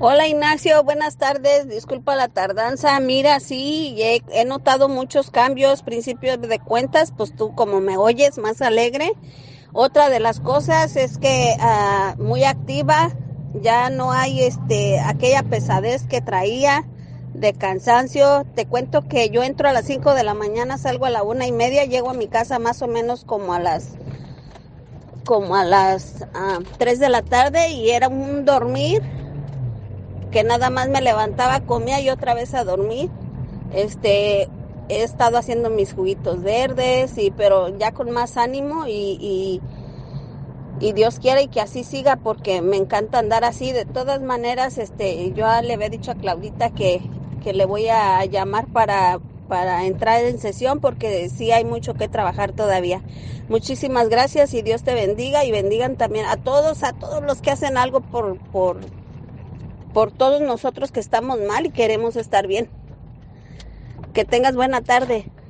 Hola Ignacio, buenas tardes, disculpa la tardanza. Mira, sí, he notado muchos cambios, principios de cuentas, pues tú como me oyes más alegre. Otra de las cosas es que muy activa, ya no hay aquella pesadez que traía de cansancio. Te cuento que yo entro a las 5 de la mañana, salgo a la 1:30, llego a mi casa más o menos como a las 3 de la tarde y era un dormir que nada más me levantaba, comía y otra vez a dormir. He estado haciendo mis juguitos verdes, pero ya con más ánimo y Dios quiere y que así siga porque me encanta andar así. De todas maneras, yo le había dicho a Claudita que le voy a llamar para entrar en sesión porque sí hay mucho que trabajar todavía. Muchísimas gracias y Dios te bendiga y bendigan también a todos los que hacen algo por todos nosotros que estamos mal y queremos estar bien. Que tengas buena tarde.